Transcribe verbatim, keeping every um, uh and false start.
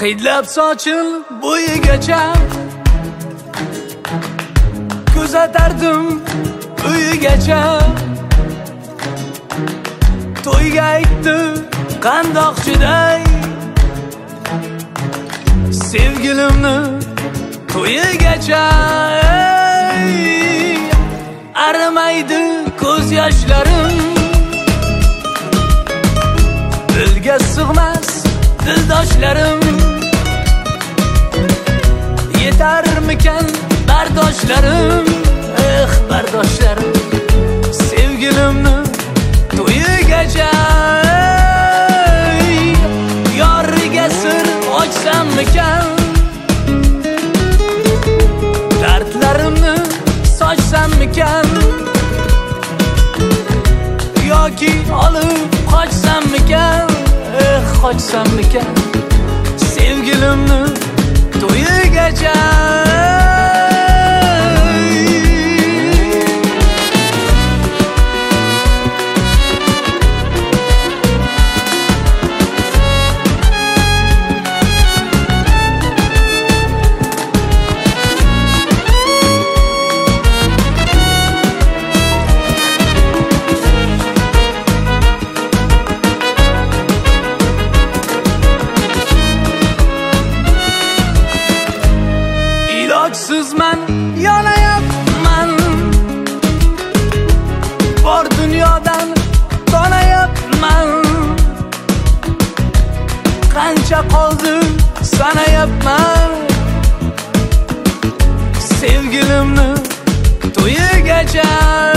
hidlab sochil bo'yigacha kuzatardim uyigacha. To'yga aytdi qandoqchiday sevgilimni to'yigacha. Arimaydi ko'z yoshlarim, dilga sig'mas dildoshlarim. Yetarmikan bardoshlarim, eh bardoshlarim, sevgilimni to'yigacha. Yoriga sir ochsammikan, dardlarimni sochsammikan, yoki olib qochsammikan, eh qochsammikan, sevgilimni to'yigacha. Ilojsizman, yonayapman, bor dunyodan tonayapman. Qancha qoldi sanayapman, sevgilimni to'yigacha.